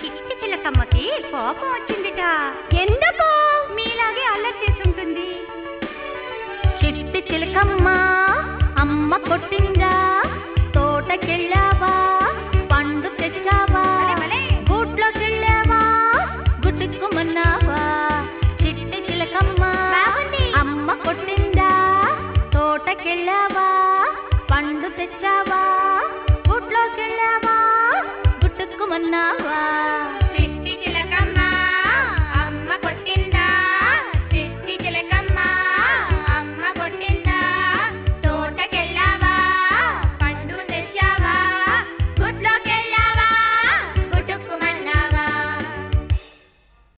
చిట్టి చిలకమ్మకి కోపం వచ్చిందిట. ఎందుకు? మీలాగే అల్లరి చేసుంటుంది. చిట్టి చిలకమ్మ అమ్మ కొట్టిందా, తోటకెళ్ళావా, పండు తెచ్చావా, గూట్లోకెళ్ళావా, గుట్టుకుమన్నావా. చిట్టి చిలకమ్మ అమ్మ కొట్టిందా, తోటకెళ్ళావా, పండు తెచ్చావా, గూట్లోకెళ్ళావా, గుట్టుకుమన్నావా.